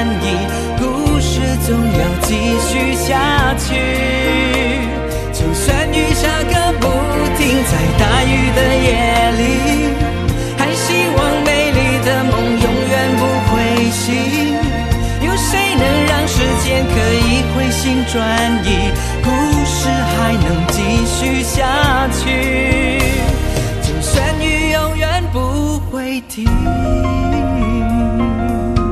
难移，故事总要继续下去。就算雨下个不停，在大雨的夜